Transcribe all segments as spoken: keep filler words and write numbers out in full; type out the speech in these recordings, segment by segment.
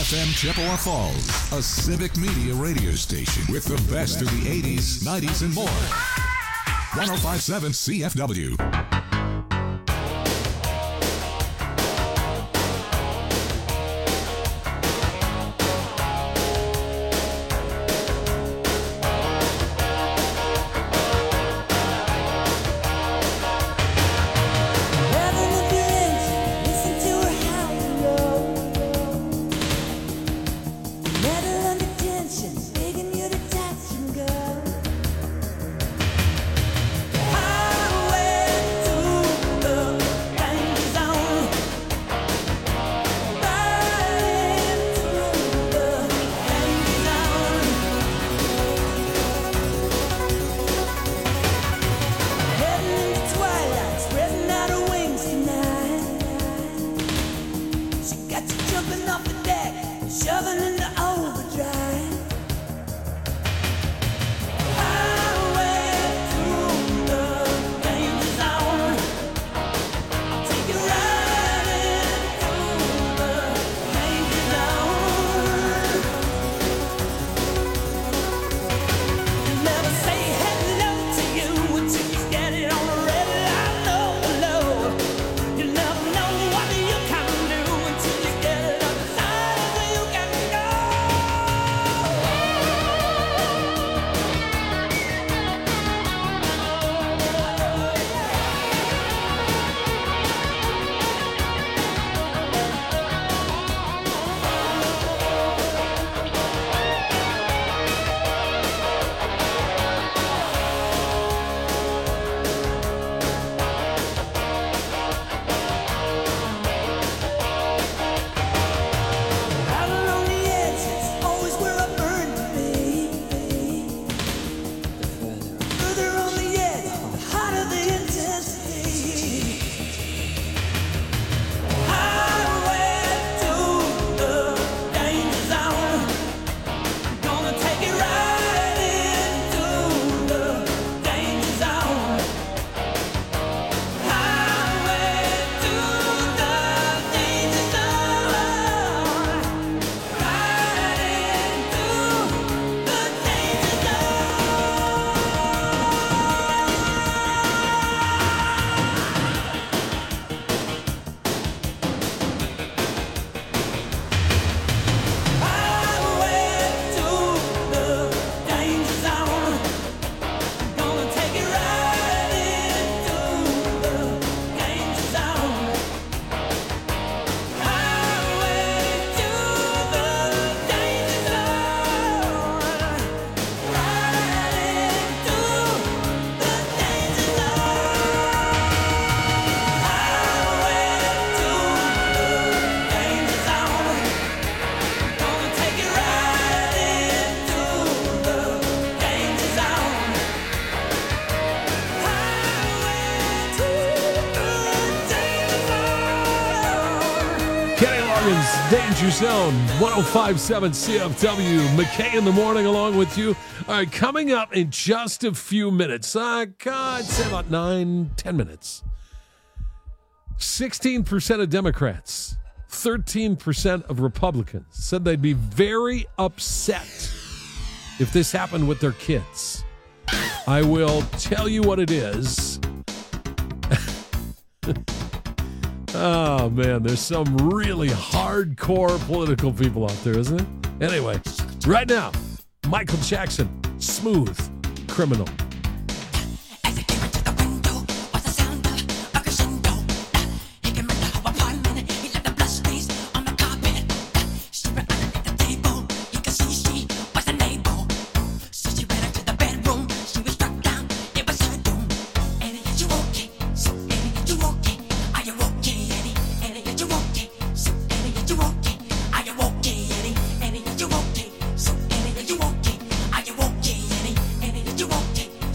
F M Chippewa Falls, a civic media radio station with the best of the eighties, nineties, and more. one oh five point seven C F W. Danger Zone, one oh five point seven C F W. McKay in the morning along with you. All right, coming up in just a few minutes. Uh, I'd say about nine, ten minutes. sixteen percent of Democrats, thirteen percent of Republicans said they'd be very upset if this happened with their kids. I will tell you what it is. Oh, man, there's some really hardcore political people out there, isn't it? Anyway, right now, Michael Jackson, Smooth Criminal. You okay?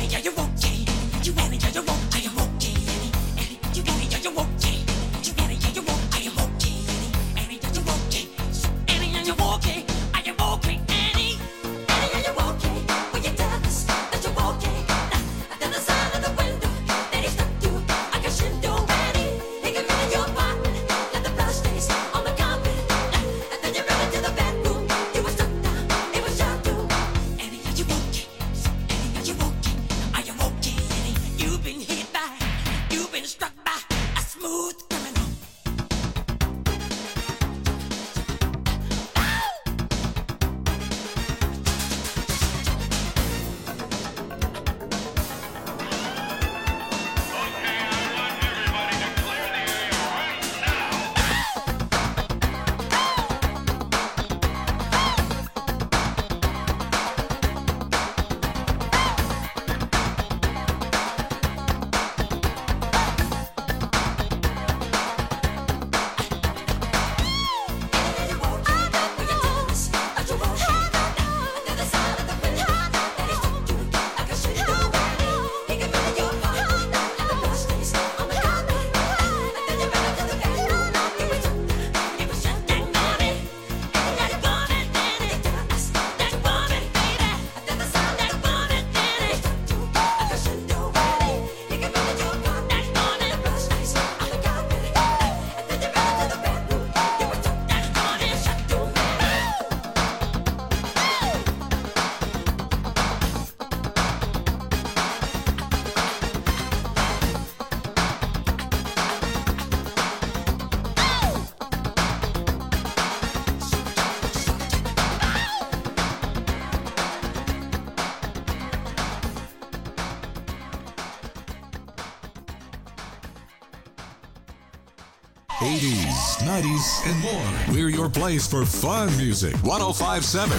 eighties, nineties, and more. We're your place for fun music. one oh five point seven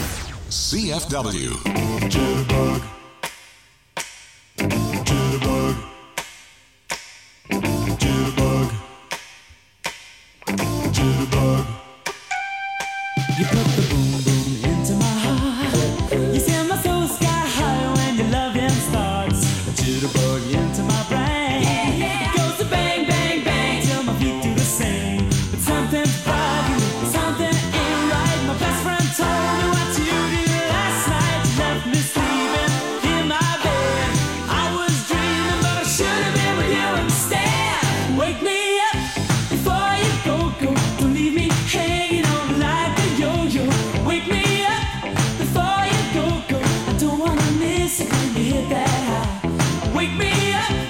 C F W. Jitterbug. Jitterbug. Jitterbug. Jitterbug. You put the boom boom into my heart. You send my soul sky high when your loving starts. A jitterbug into my brain. It goes to bang, bang, bang till my feet do the same. But something's bugging, something ain't right. My best friend told me what you did last night. You left me sleeping in my bed. I was dreaming, but I should have been with you instead. Wake me up before you go, go. Don't leave me hanging on like a yo-yo. Wake me up before you go, go. I don't wanna miss it when you hit that high. Wake me up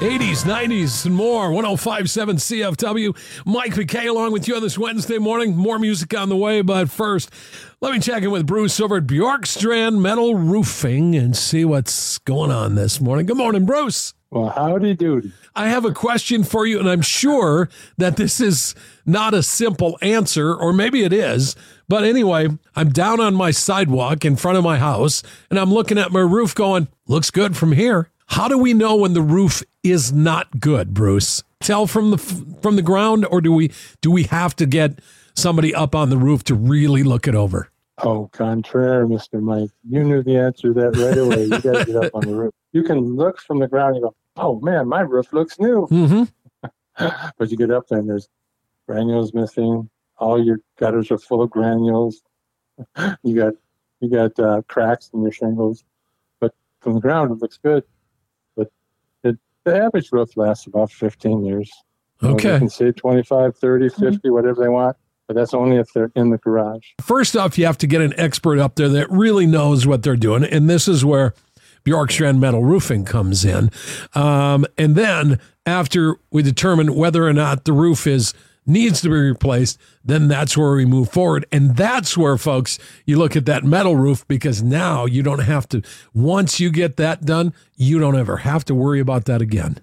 eighties, nineties, and more. one oh five point seven C F W. Mike McKay along with you on this Wednesday morning. More music on the way, but first, let me check in with Bruce over at Bjorkstrand Metal Roofing and see what's going on this morning. Good morning, Bruce. Well, howdy doody. I have a question for you, and I'm sure that this is not a simple answer, or maybe it is. But anyway, I'm down on my sidewalk in front of my house, and I'm looking at my roof going, looks good from here. How do we know when the roof is not good, Bruce? Tell from the from the ground, or do we do we have to get somebody up on the roof to really look it over? Oh, contraire, Mister Mike. You knew the answer to that right away. You got to get up on the roof. You can look from the ground and go, oh, man, my roof looks new. Mm-hmm. But you get up there and there's granules missing. All your gutters are full of granules. You got you got uh, cracks in your shingles. But from the ground, it looks good. But it, the average roof lasts about fifteen years. You know, Okay. they can say twenty-five, thirty, fifty, whatever they want. But that's only if they're in the garage. First off, you have to get an expert up there that really knows what they're doing. And this is where Bjorkstrand Metal Roofing comes in. Um, and then after we determine whether or not the roof is needs to be replaced, then that's where we move forward. And that's where, folks, you look at that metal roof, because now you don't have to, once you get that done, you don't ever have to worry about that again.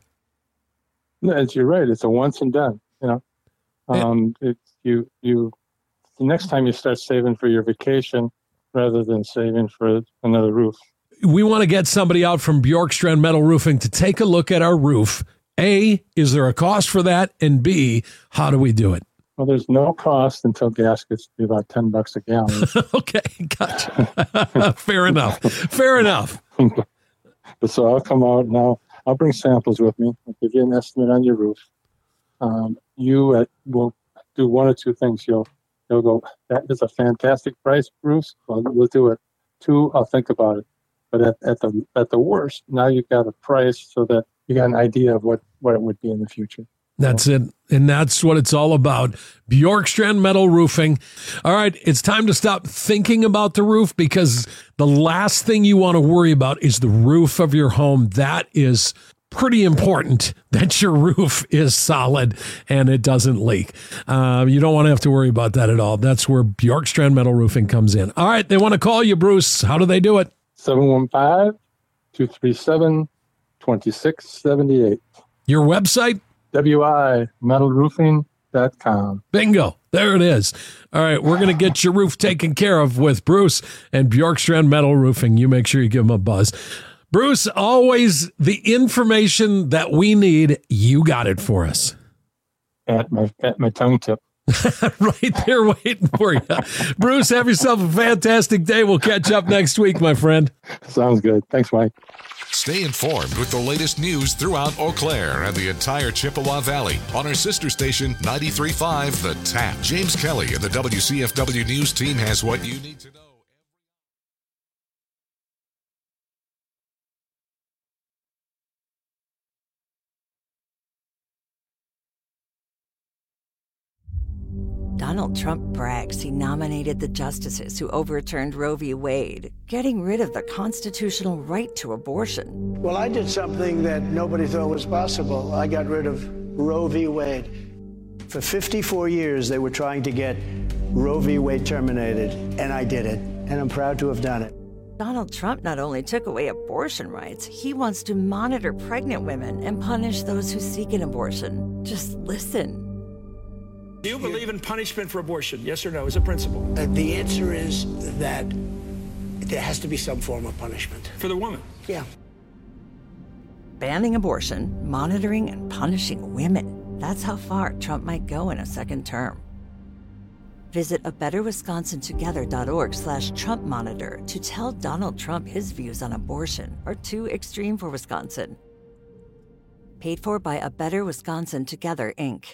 No, it's- you're right. It's a once and done. You know, um, it's you you. The next time you start saving for your vacation, rather than saving for another roof. We want to get somebody out from Bjorkstrand Metal Roofing to take a look at our roof. A, is there a cost for that? And B, how do we do it? Well, there's no cost until gas gets to be about ten bucks a gallon. Okay, gotcha. Fair enough. Fair enough. But so I'll come out and I'll I'll bring samples with me. I'll give you an estimate on your roof. Um, you uh, will do one or two things. You'll you'll go, that is a fantastic price, Bruce. Well, we'll do it. Two, I'll think about it. But at, at the at the worst, now you've got a price so that you got an idea of what, what it would be in the future. That's it. And that's what it's all about. Bjorkstrand Metal Roofing. All right, it's time to stop thinking about the roof, because the last thing you want to worry about is the roof of your home. That is pretty important, that your roof is solid and it doesn't leak. Uh, you don't want to have to worry about that at all. That's where Bjorkstrand Metal Roofing comes in. All right, they want to call you, Bruce. How do they do it? seven one five, two three seven, two six seven eight. Your website? W I metal roofing dot com. Bingo. There it is. All right, we're going to get your roof taken care of with Bruce and Bjorkstrand Metal Roofing. You make sure you give them a buzz. Bruce, always the information that we need, you got it for us. At my at my tongue tip. Right there waiting for you. Bruce, have yourself a fantastic day. We'll catch up next week, my friend. Sounds good. Thanks, Mike. Stay informed with the latest news throughout Eau Claire and the entire Chippewa Valley on our sister station, ninety-three point five The Tap. James Kelly and the W C F W News team has what you need to know. Donald Trump brags he nominated the justices who overturned Roe v. Wade, getting rid of the constitutional right to abortion. Well, I did something that nobody thought was possible. I got rid of Roe v. Wade. For fifty-four years, they were trying to get Roe v. Wade terminated, and I did it, and I'm proud to have done it. Donald Trump not only took away abortion rights, he wants to monitor pregnant women and punish those who seek an abortion. Just listen. Do you believe in punishment for abortion? Yes or no, as a principle? Uh, the answer is that there has to be some form of punishment. For the woman? Yeah. Banning abortion, monitoring and punishing women. That's how far Trump might go in a second term. Visit a better wisconsin together dot org slash Trump monitor to tell Donald Trump his views on abortion are too extreme for Wisconsin. Paid for by A Better Wisconsin Together, Incorporated.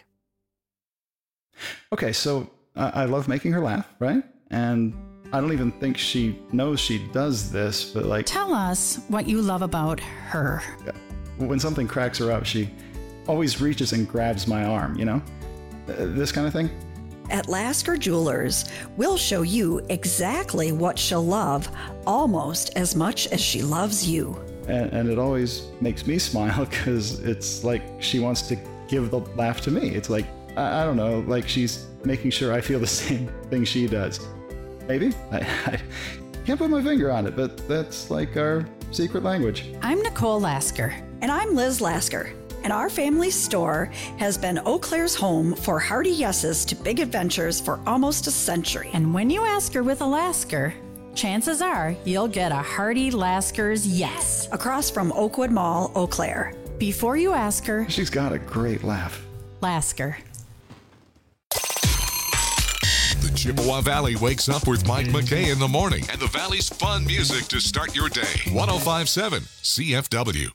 Okay, so uh, I love making her laugh, right? And I don't even think she knows she does this, but like... Tell us what you love about her. When something cracks her up, she always reaches and grabs my arm, you know? Uh, this kind of thing. At Lasker Jewelers, we'll show you exactly what she'll love almost as much as she loves you. And, and it always makes me smile because it's like she wants to give the laugh to me. It's like, I, I don't know, like she's making sure I feel the same thing she does. Maybe? I, I can't put my finger on it, but that's like our secret language. I'm Nicole Lasker. And I'm Liz Lasker. And our family store has been Eau Claire's home for hearty yeses to big adventures for almost a century. And when you ask her with a Lasker, chances are you'll get a hearty Lasker's yes. Across from Oakwood Mall, Eau Claire. Before you ask her, she's got a great laugh. Lasker. The Chippewa Valley wakes up with Mike McKay in the morning and the Valley's fun music to start your day. one oh five point seven C F W.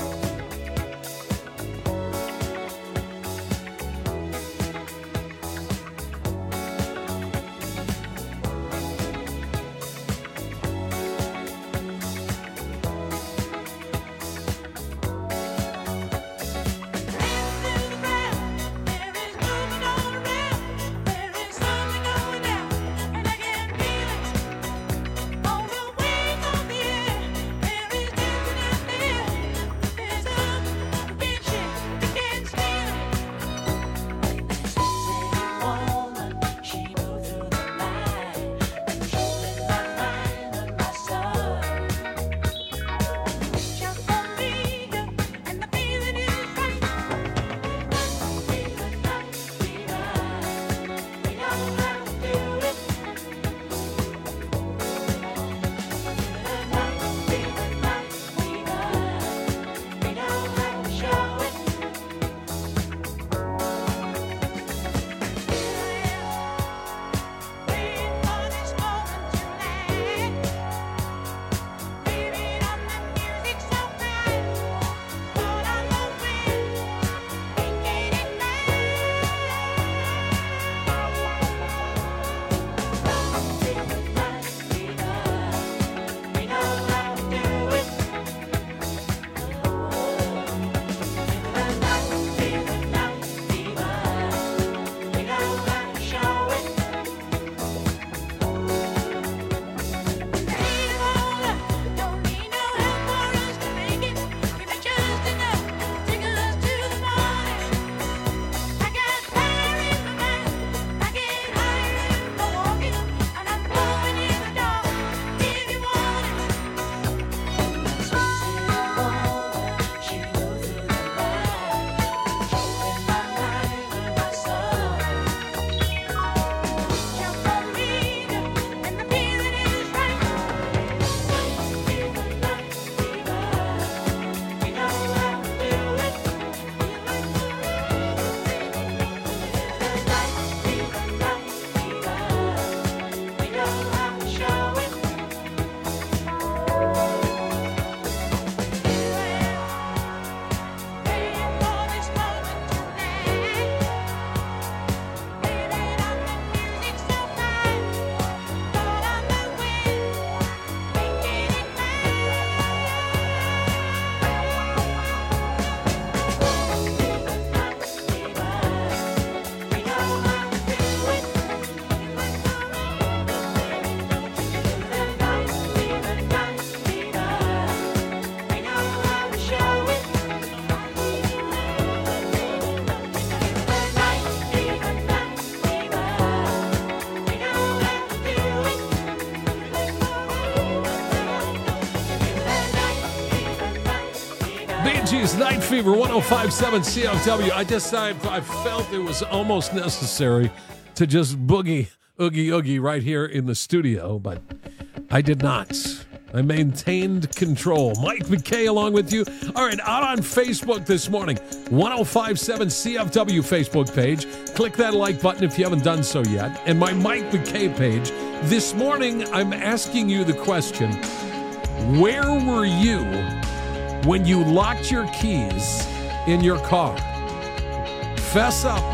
Night Fever, one oh five point seven C F W. I just I, I felt it was almost necessary to just boogie, oogie, oogie right here in the studio, but I did not. I maintained control. Mike McKay along with you. All right, out on Facebook this morning, one oh five point seven C F W Facebook page. Click that like button if you haven't done so yet. And my Mike McKay page. This morning, I'm asking you the question, where were you when you locked your keys in your car? Fess up.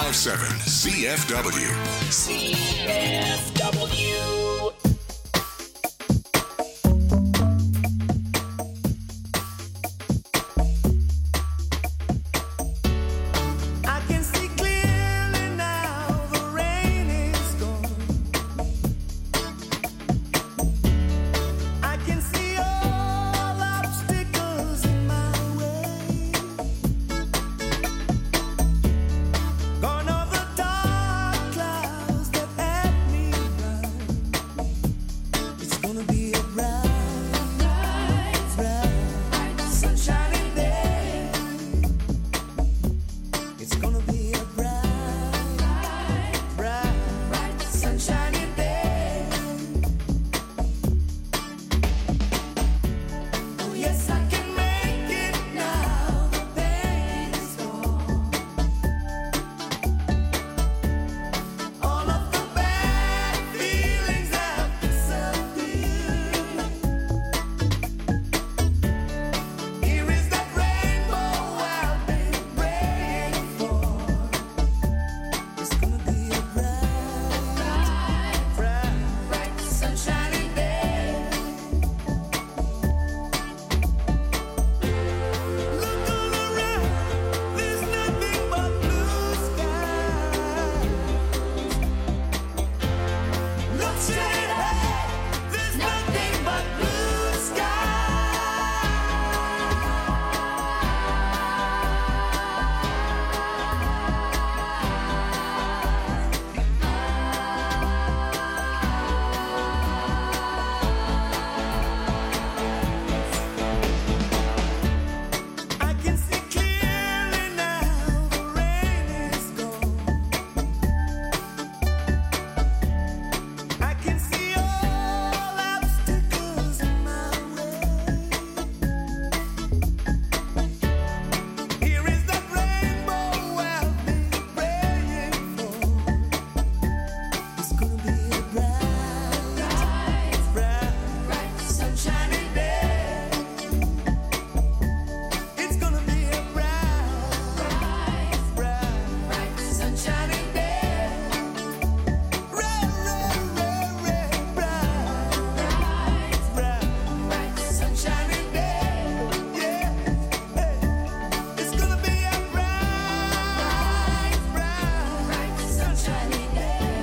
five seven C F W. C F W. I can see clearly now, the rain is gone. I can see all obstacles in my way. Gone are the dark clouds that had me blind. It's gonna be a bright, bright, bright, sunshiny day. It's gonna be a bright, bright, bright, bright, sunshiny day. Oh yes, I can make it now. The pain is gone. All of the bad feelings have disappeared. Here is that rainbow I've been praying for. It's gonna be a bright, bright, bright, sunshiny day. Look all around, there's nothing but blue skies. Look straight ahead, there's nothing but blue skies. I can see clearly now, the rain is gone. I can see all obstacles in my way. Here is that rainbow I've been praying for. It's gonna be a bright, bright, bright, bright, sunshiny day. It's gonna be a bright, bright, bright, bright, sunshiny day. Bright, bright, bright, bright, bright, bright, sunshiny day. Yeah, hey. It's gonna be a bright, bright, bright, sunshiny day.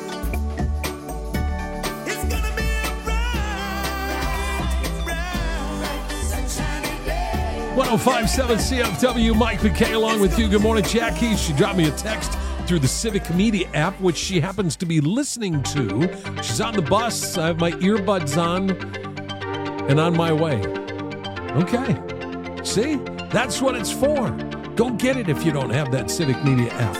It's gonna be a bright, bright, bright, sunshiny day. one oh five point seven C F W, Mike McKay along with you. Good morning, Jackie. She dropped me a text through the Civic Media app, which she happens to be listening to. She's on the bus. I have my earbuds on and on my way. Okay. See? That's what it's for. Go get it if you don't have that Civic Media app.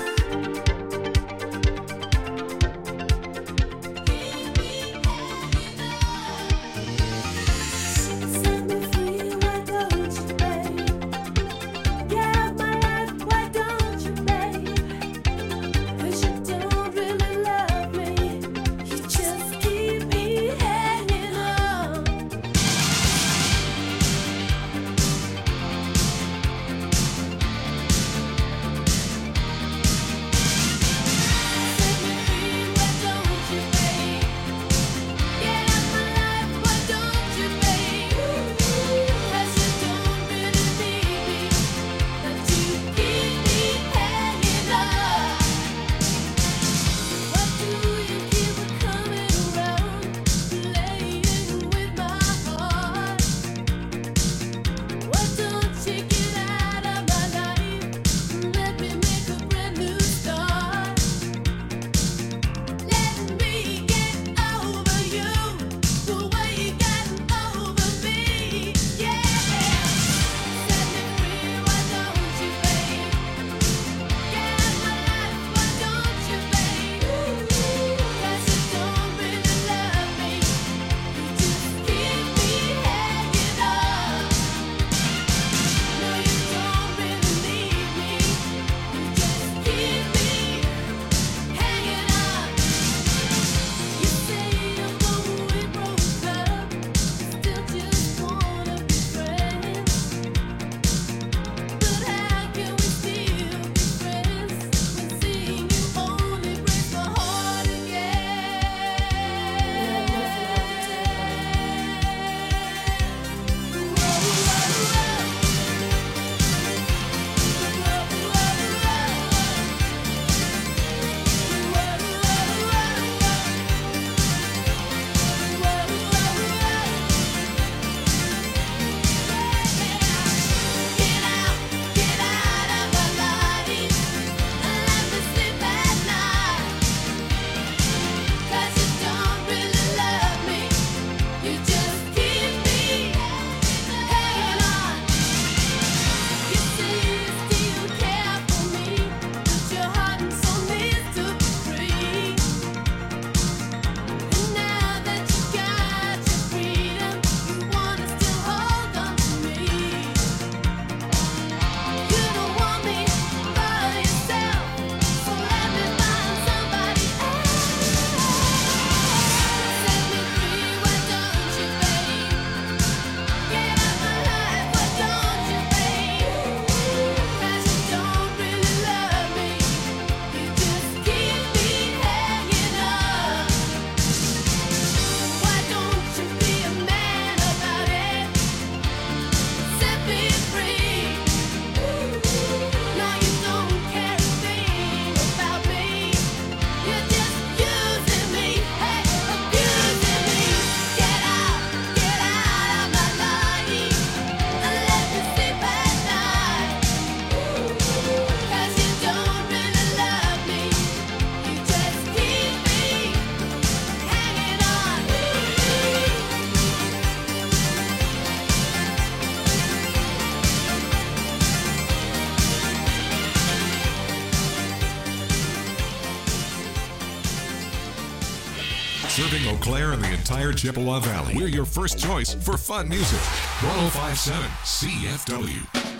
Set me free, why don't you, babe? Get out my life, why don't you, babe? 'Cause you don't really love me. You just keep me hanging on. Serving Eau Claire and the entire Chippewa Valley. We're your first choice for fun music. one oh five point seven C F W.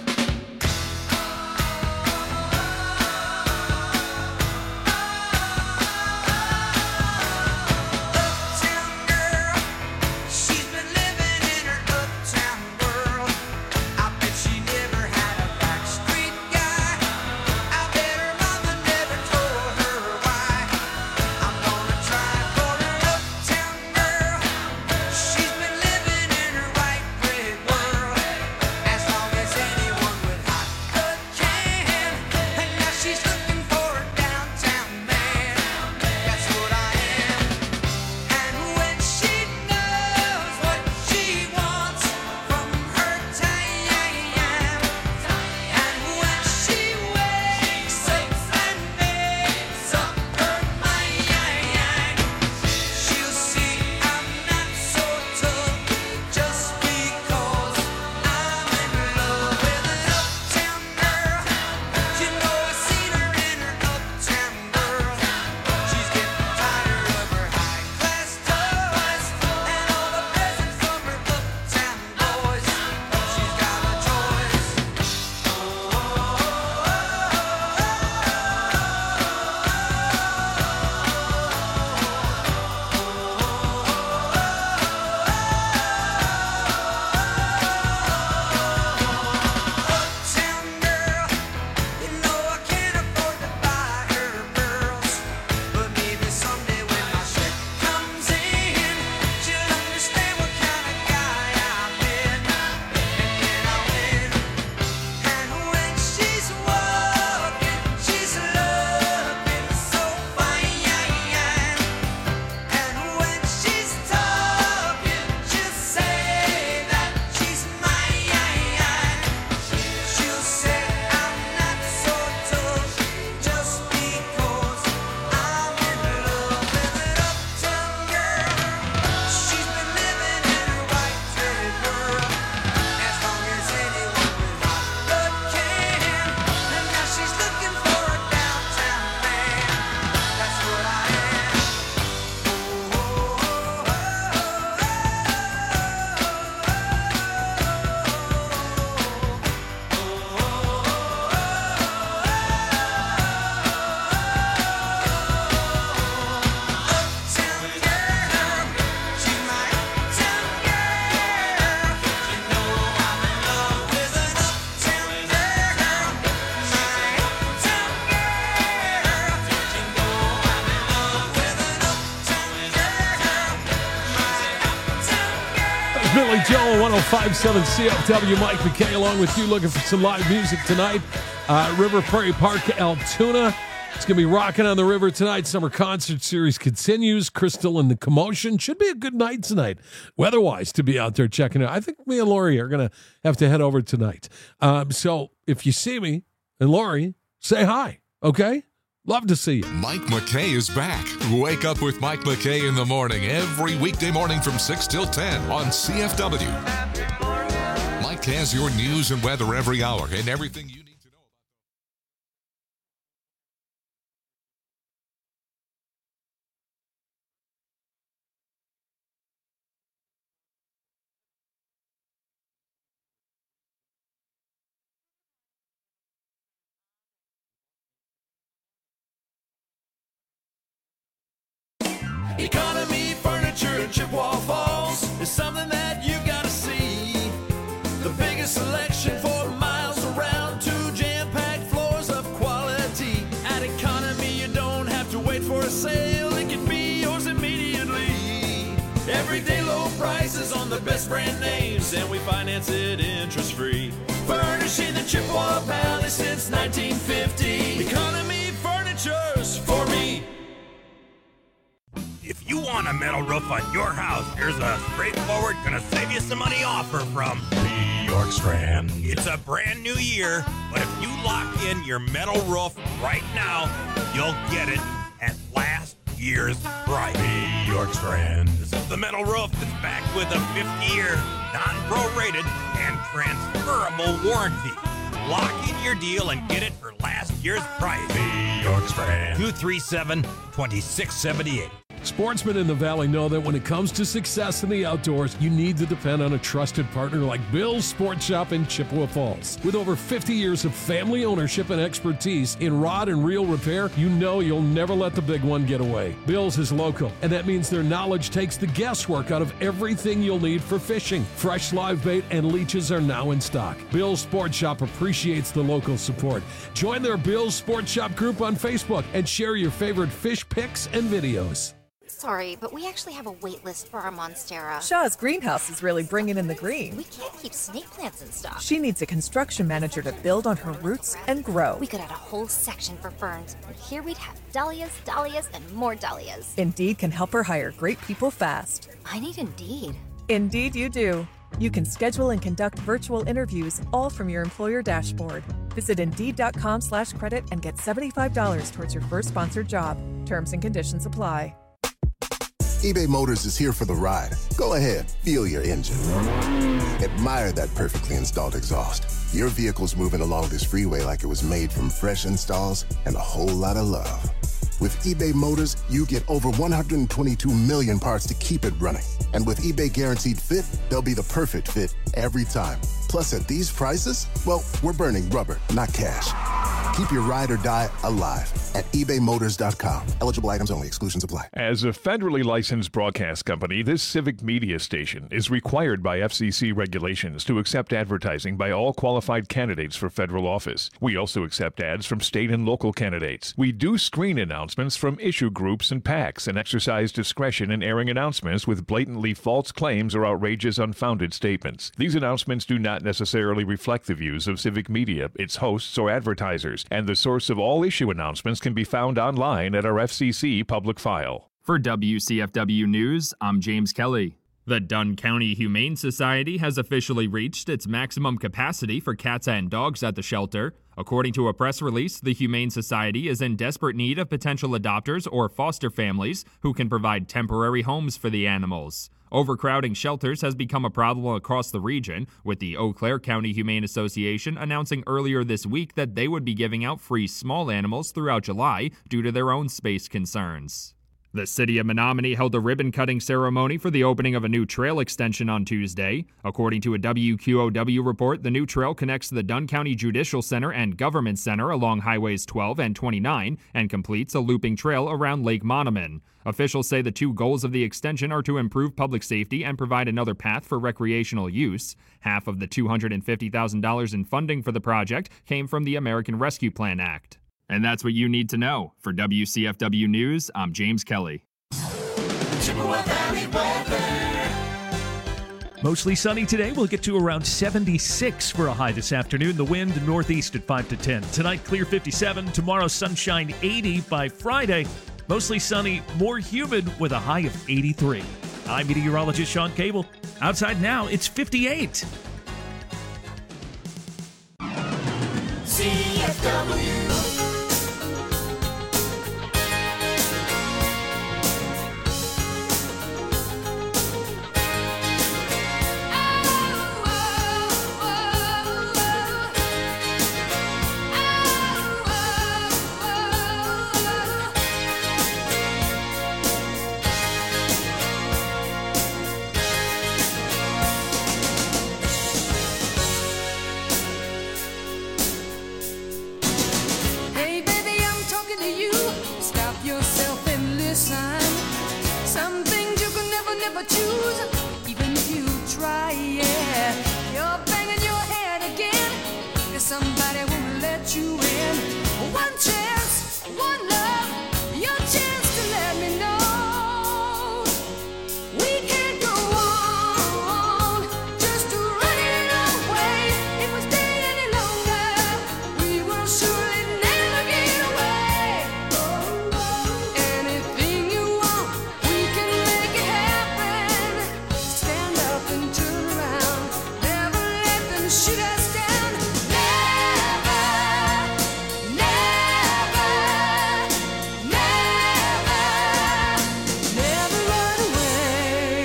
Billy Joel, one oh five point seven C F W. Mike McKay along with you, looking for some live music tonight. Uh, River Prairie Park, Altoona. It's going to be rocking on the river tonight. Summer concert series continues. Crystal and the Commotion. Should be a good night tonight, weather-wise, to be out there checking it out. I think me and Lori are going to have to head over tonight. Um, so if you see me and Lori, say hi, okay? Love to see you. Mike McKay is back. Wake up with Mike McKay in the morning every weekday morning from six till ten on C F W. Mike has your news and weather every hour and everything you need to know. Economy Furniture in Chippewa Falls is something that you gotta see. The biggest selection for miles around, two jam-packed floors of quality. At Economy, you don't have to wait for a sale, it can be yours immediately. Everyday low prices on the best brand names, and we finance it interest-free. Furnishing the Chippewa Valley since nineteen fifty. Economy Furniture's for me. If you want a metal roof on your house, here's a straightforward, gonna save you some money offer from Bjorkstrand. It's a brand new year, but if you lock in your metal roof right now, you'll get it at last year's price. Bjorkstrand. This is the metal roof that's backed with a fifty-year, non-prorated, and transferable warranty. Lock in your deal and get it for last year's price. Bjorkstrand. two three seven, two six seven eight. Sportsmen in the Valley know that when it comes to success in the outdoors, you need to depend on a trusted partner like Bill's Sports Shop in Chippewa Falls. With over fifty years of family ownership and expertise in rod and reel repair, you know you'll never let the big one get away. Bill's is local, and that means their knowledge takes the guesswork out of everything you'll need for fishing. Fresh live bait and leeches are now in stock. Bill's Sports Shop appreciates the local support. Join their Bill's Sports Shop group on Facebook and share your favorite fish pics and videos. Sorry, but we actually have a wait list for our Monstera. Shaw's greenhouse is really bringing in the green. We can't keep snake plants in stock. She needs a construction manager to build on her roots and grow. We could add a whole section for ferns, and here we'd have dahlias, dahlias, and more dahlias. Indeed can help her hire great people fast. I need Indeed. Indeed you do. You can schedule and conduct virtual interviews all from your employer dashboard. Visit Indeed.com slash credit and get seventy-five dollars towards your first sponsored job. Terms and conditions apply. eBay Motors is here for the ride. Go ahead, feel your engine. Admire that perfectly installed exhaust. Your vehicle's moving along this freeway like it was made from fresh installs and a whole lot of love. With eBay Motors, you get over one hundred twenty-two million parts to keep it running. And with eBay Guaranteed Fit, they'll be the perfect fit every time. Plus, at these prices, well, we're burning rubber, not cash. Keep your ride or die alive at ebay motors dot com. Eligible items only. Exclusions apply. As a federally licensed broadcast company, this civic media station is required by F C C regulations to accept advertising by all qualified candidates for federal office. We also accept ads from state and local candidates. We do screen announcements from issue groups and PACs and exercise discretion in airing announcements with blatantly false claims or outrageous, unfounded statements. These announcements do not necessarily reflect the views of civic media, its hosts, or advertisers, and the source of all issue announcements can be found online at our F C C public file. For W C F W News, I'm James Kelly. The Dunn County Humane Society has officially reached its maximum capacity for cats and dogs at the shelter. According to a press release, the Humane Society is in desperate need of potential adopters or foster families who can provide temporary homes for the animals. Overcrowding shelters has become a problem across the region, with the Eau Claire County Humane Association announcing earlier this week that they would be giving out free small animals throughout July due to their own space concerns. The city of Menominee held a ribbon-cutting ceremony for the opening of a new trail extension on Tuesday. According to a W Q O W report, the new trail connects the Dunn County Judicial Center and Government Center along Highways twelve and twenty-nine and completes a looping trail around Lake Monoman. Officials say the two goals of the extension are to improve public safety and provide another path for recreational use. Half of the two hundred fifty thousand dollars in funding for the project came from the American Rescue Plan Act. And that's what you need to know. For W C F W News, I'm James Kelly. Chippewa Valley weather. Mostly sunny today. We'll get to around seventy-six for a high this afternoon. The wind northeast at five to ten. Tonight, clear fifty-seven. Tomorrow, sunshine eighty. By Friday, mostly sunny, more humid with a high of eighty-three. I'm meteorologist Sean Cable. Outside now, it's fifty-eight. C F W. Choose, even if you try, yeah. You're banging your head again, because somebody won't let you in. One chance, one love, your chance to let me know. We can't go on, just to run it away. If we stay any longer, we will surely never get away. Anything you want, we can make it happen. Stand up and turn around. Never let them shoot us down. Never, never, never, never run away.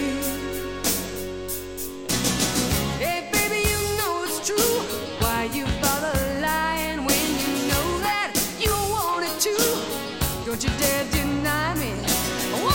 Hey, baby, you know it's true. Why you bother lying when you know that you wanted to? Don't you dare deny me.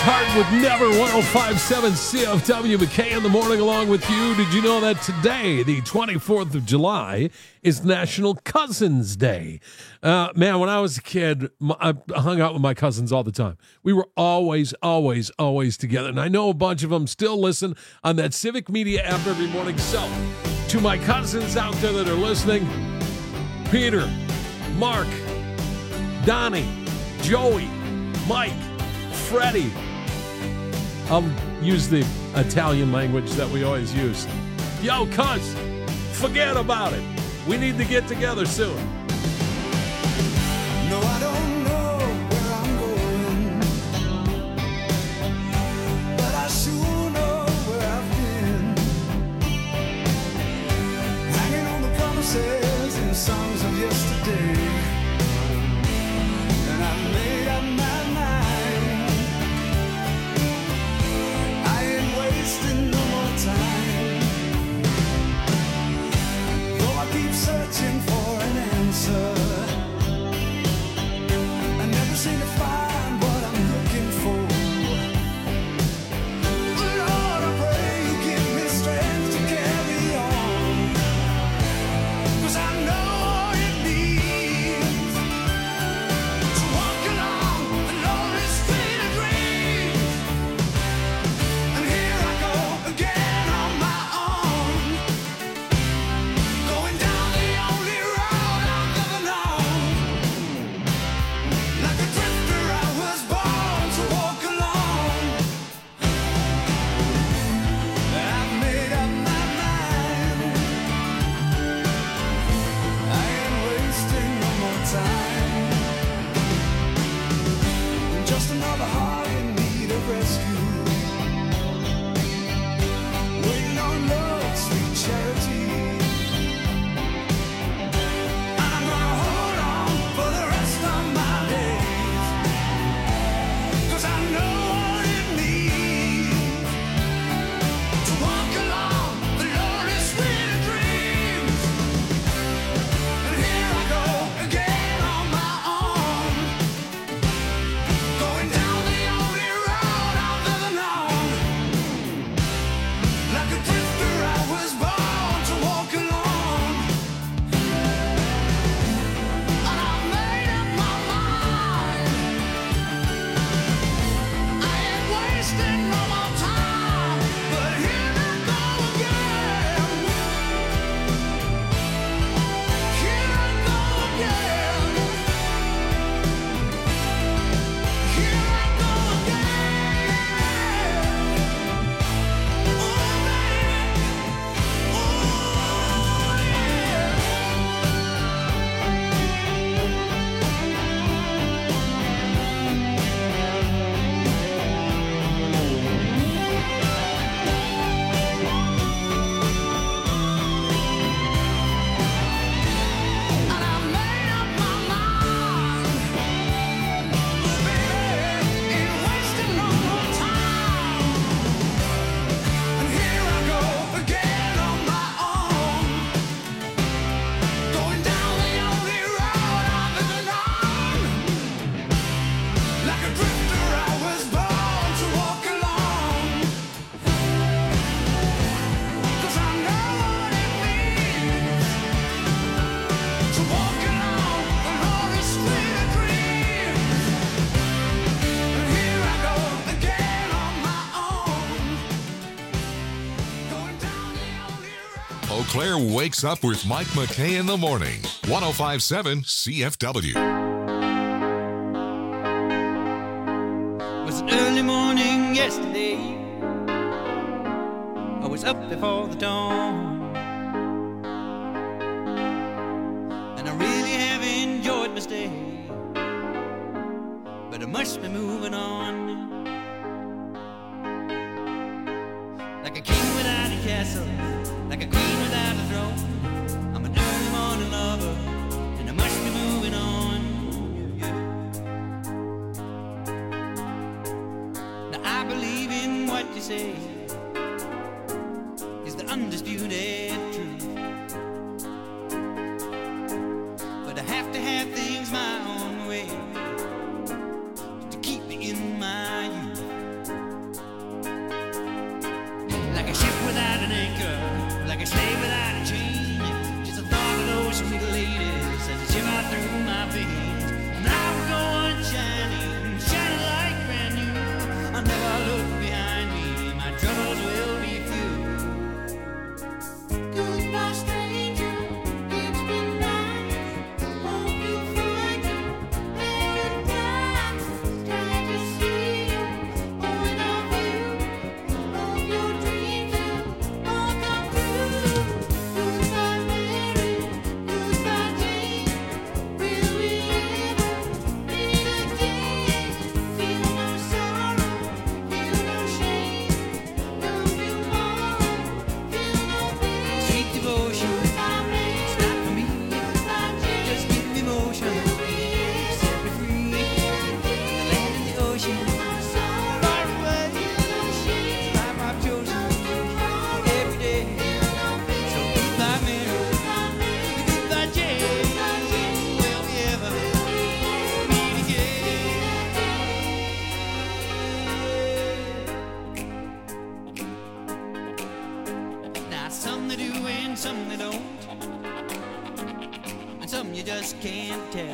Hart with Never. One oh five point seven C F W. McKay in the morning along with you. Did you know that today, the twenty-fourth of July, is National Cousins Day? Uh, man, when I was a kid, I hung out with my cousins all the time. We were always, always, always together. And I know a bunch of them still listen on that Civic Media app every morning. So, to my cousins out there that are listening, Peter, Mark, Donnie, Joey, Mike, Freddie. I'll use the Italian language that we always use. Yo, cuz, forget about it. We need to get together soon. No, I don't know where I'm going, but I sure know where I've been. Hanging on the promises and songs of yesterday, and I made up my mind. I ain't wasting no more time, though I keep searching for an answer. Seem to find what I'm looking for. Lord, I pray you give me strength to carry on, 'cause I know what it means to walk along the lonely street of dreams. And here I go again on my own, going down the only road I've ever known. Like a drifter, I was born to walk alone. I've made up my mind. I ain't wasting no more time. Just another heart in need of rescue, waiting on love's sweet charity. I'm gonna hold on for the rest of my days, 'cause I know what it means to walk along the lonely street of dreams. And here I go again on my own, going down the only road I've ever known. Like a drifter, I was born to walk alone. And I made up my mind. I ain't wasting no more time, but here I go again. Here I go again. Here I go again. Oh, baby. Oh, yeah. And I made up my mind. Baby, ain't wasting no more time. And here I go again on my own, going down the only road I've ever known. Like a drifter, I was born to walk alone. 'Cause I know what it means to walk along the lonely street of dreams. And here I go again on my own, going down the only road. Eau Claire wakes up with Mike McKay in the morning. one oh five point seven C F W. Was an early morning yesterday. I was up before the dawn, and I really have enjoyed my stay, but I must be moving on. Like a king without a castle, like a queen without a throne. I'm an early morning lover, and I must be moving on. Now I believe in what you say is the undisputed truth, but I have to have things my own way to keep me in my youth. something you just can't tell.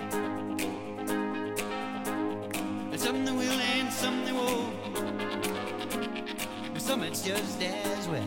There's something that will and something that won't. There's something that's just as well.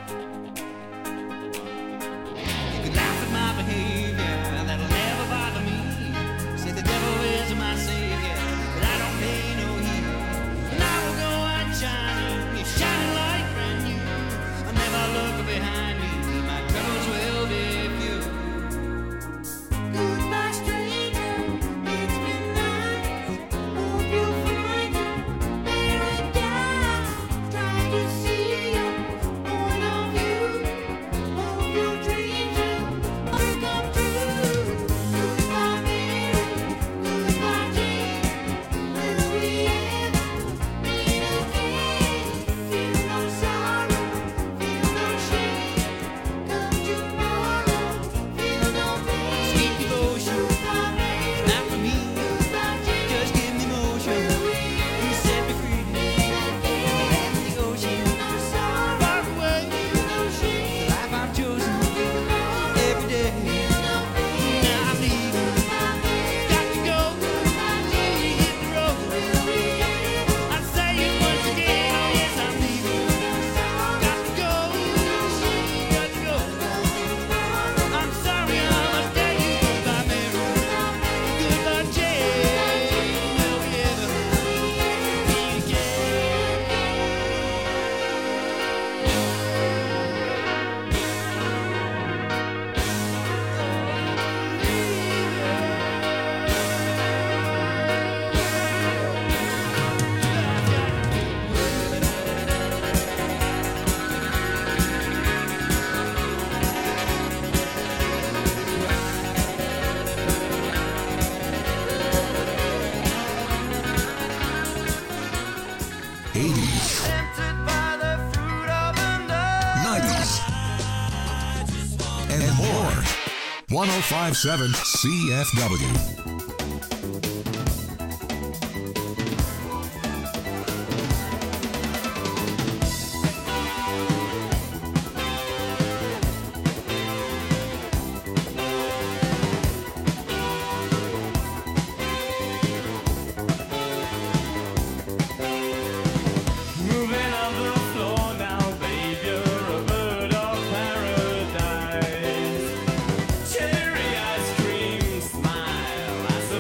You can laugh at my behavior, that'll never bother me. Say the devil is my savior, but I don't pay no heed. And I will go out shining, you're shining like brand new. I'll never look behind me, my troubles will be few. Goodbye, stranger. It's been nice. Hope you'll find paradise. Try to see you, one of you. Hope your dreams will come true. Goodbye, Mary. Goodbye, Jane. Will we ever meet again? Feel no sorrow, feel no shame. Come tomorrow, feel no pain. Sweet devotion, not for me. Just give me motion. You set me free. Atlantic Ocean, far away. The life I've chosen every day. Now I'm leaving. Got to go. Hit the road. I say it once again. Oh yes, I'm leaving. Got to go. Got to go. I'm sorry, I must tell you. Goodbye, Mary. Goodbye, Jane. Will we ever meet eighties, nineties, and more. one oh five point seven C F W. Moving on the floor now, babe, you're a bird of paradise. Cherry ice cream smile, I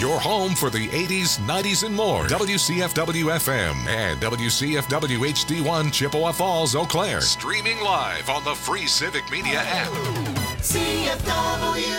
Your home for the eighties, nineties, and more. W C F W F M and W C F W H D one Chippewa Falls, Eau Claire. Streaming live on the free Civic Media app. C F W